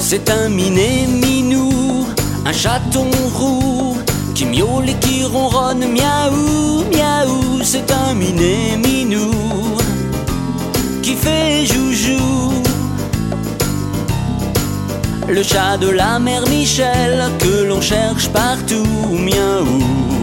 C'est un minet minou, un chaton roux, qui miaule et qui ronronne miaou, miaou. C'est un minet minou, qui fait joujou. Le chat de la mère Michel, que l'on cherche partout, miaou.